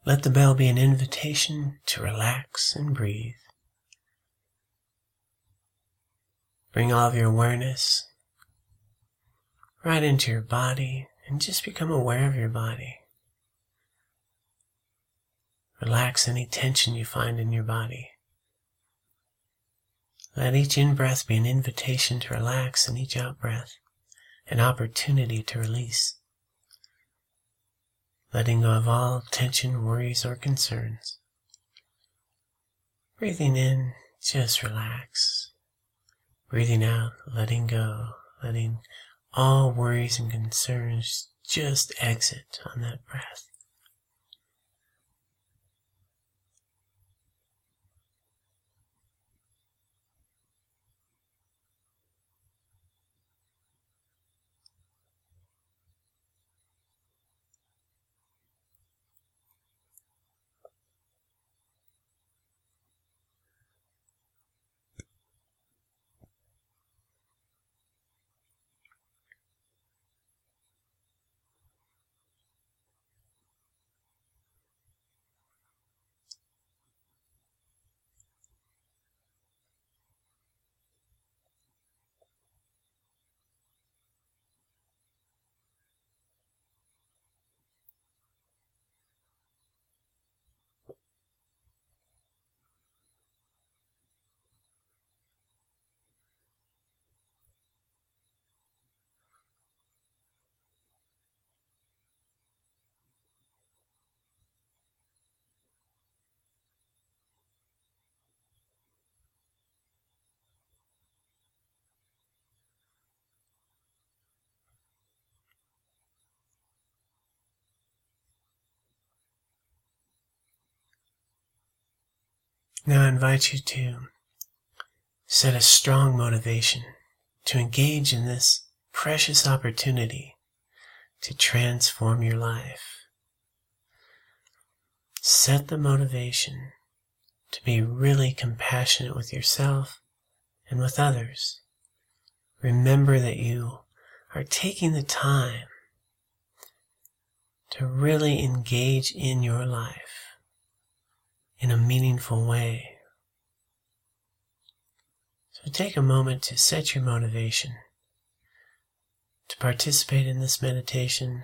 Let the bell be an invitation to relax and breathe. Bring all of your awareness right into your body and just become aware of your body. Relax any tension you find in your body. Let each in-breath be an invitation to relax and each out-breath an opportunity to release. Letting go of all tension, worries, or concerns. Breathing in, just relax. Breathing out, letting go, letting all worries and concerns just exit on that breath. Now I invite you to set a strong motivation to engage in this precious opportunity to transform your life. Set the motivation to be really compassionate with yourself and with others. Remember that you are taking the time to really engage in your life in a meaningful way. So take a moment to set your motivation to participate in this meditation,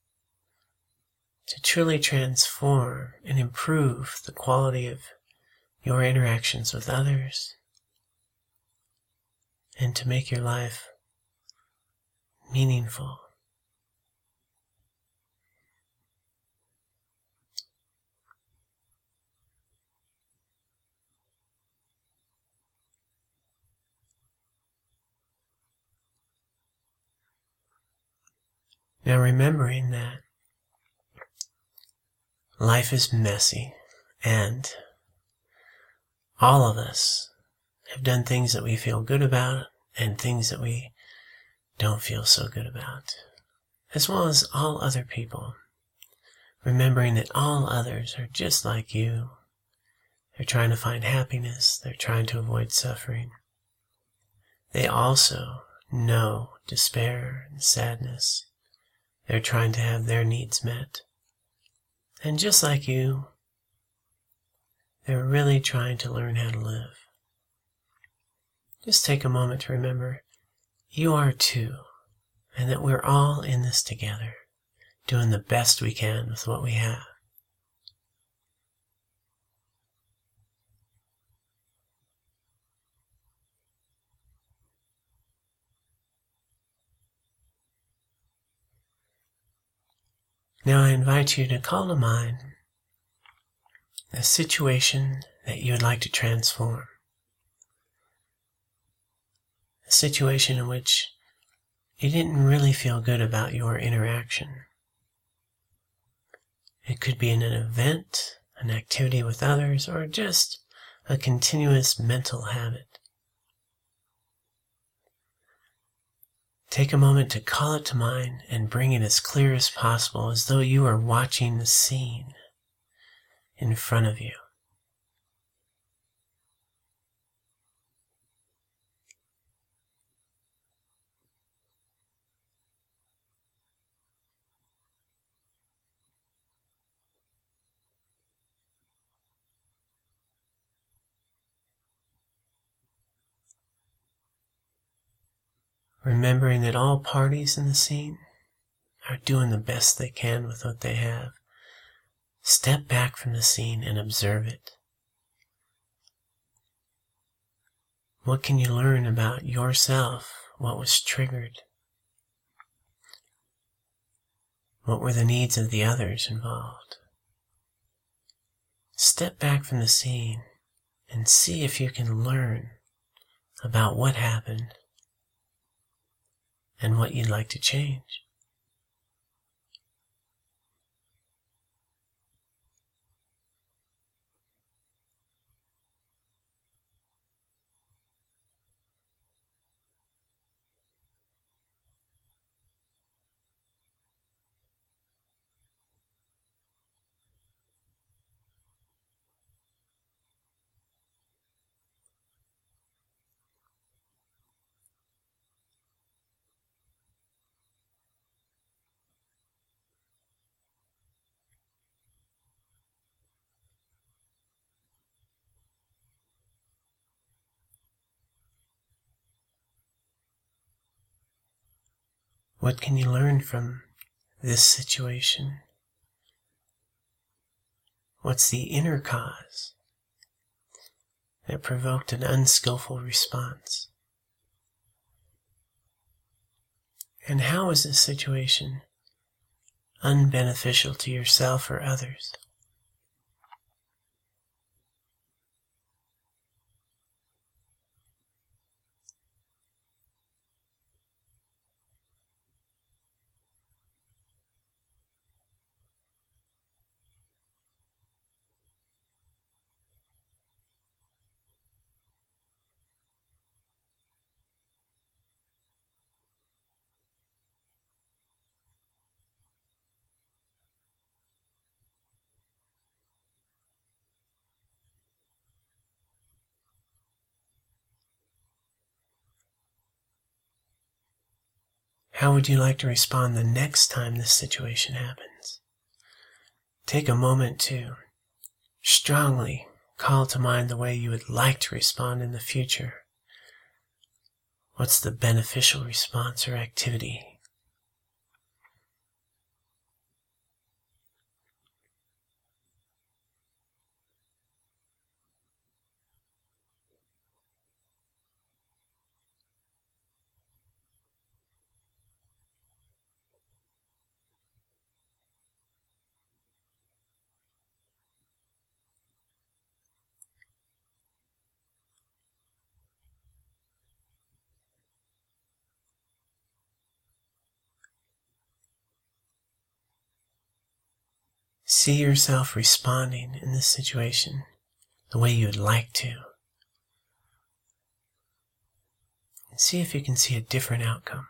to truly transform and improve the quality of your interactions with others, and to make your life meaningful. Now remembering that life is messy and all of us have done things that we feel good about and things that we don't feel so good about, as well as all other people. Remembering that all others are just like you. They're trying to find happiness. They're trying to avoid suffering. They also know despair and sadness. They're trying to have their needs met. And just like you, they're really trying to learn how to live. Just take a moment to remember you are too, and that we're all in this together, doing the best we can with what we have. Now I invite you to call to mind a situation that you would like to transform. A situation in which you didn't really feel good about your interaction. It could be in an event, an activity with others, or just a continuous mental habit. Take a moment to call it to mind and bring it as clear as possible, as though you are watching the scene in front of you. remembering that all parties in the scene are doing the best they can with what they have. Step back from the scene and observe it. What can you learn about yourself? What was triggered? What were the needs of the others involved? Step back from the scene and see if you can learn about what happened and what you'd like to change. What can you learn from this situation? What's the inner cause that provoked an unskillful response? And how is this situation unbeneficial to yourself or others? How would you like to respond the next time this situation happens? Take a moment to strongly call to mind the way you would like to respond in the future. What's the beneficial response or activity? See yourself responding in this situation the way you would like to. And see if you can see a different outcome.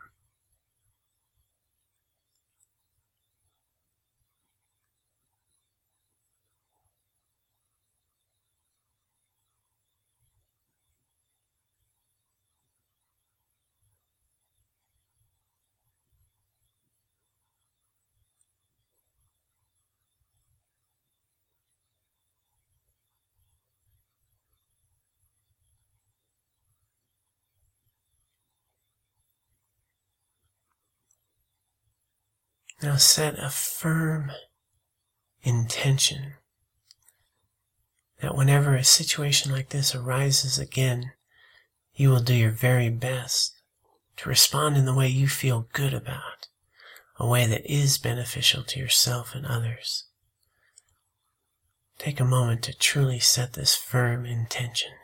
Now set a firm intention that whenever a situation like this arises again, you will do your very best to respond in the way you feel good about, a way that is beneficial to yourself and others. Take a moment to truly set this firm intention.